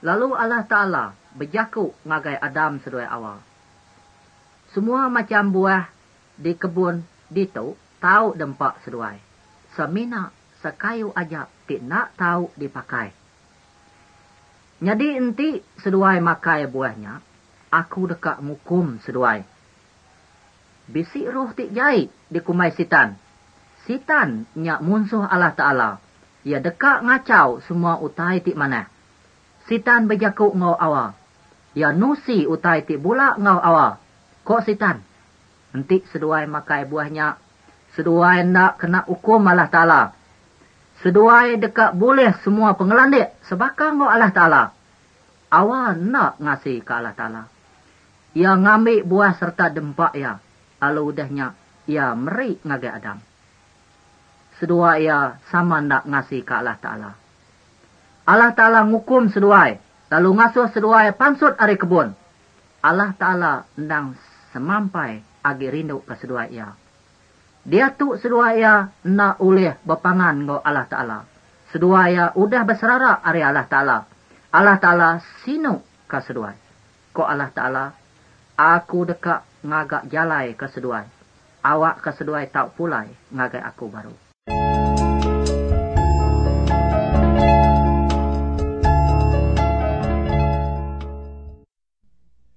Lalu Allah Ta'ala berjakuk ngagai Adam seduai awal. Semua macam buah di kebun ditu tahu dempak seduai. Semina sekayu aja tik nak tahu dipakai. Jadi enti seduai makai buahnya, aku dekat ngukum seduai. Bisik roh tik jahit dikumai sitan. Sitan nyak musuh Allah Ta'ala. Ia dekat ngacau semua utai tik mana. Sitan berjakuk ngau awal. Ia nusi utai tik bula ngau awal. Kok sitan? Enti seduai makai buahnya. Seduai nak kena hukum Allah Ta'ala. Seduai dekat boleh semua pengelandik sebakang ngau Allah Ta'ala. Awal nak ngasih ke Allah Ta'ala. Ia ngambil buah serta dempak ia. Lalu udahnya ia merik ngagai Adam. Sedua ia sama nak ngasih ke Allah Ta'ala. Allah Ta'ala ngukum seduai. Lalu ngasuh seduai pansut ari kebun. Allah Ta'ala ndang semampai agi rindu ke seduai ia. Dia tu seduai ia nak ulih berpangan ngau Allah Ta'ala. Seduai ia udah berserarak ari Allah Ta'ala. Allah Ta'ala sinu ke seduai. Kok Allah Ta'ala, aku dekat ngagak jalai ke seduai. Awak ke seduai tak pulai ngagai aku baru.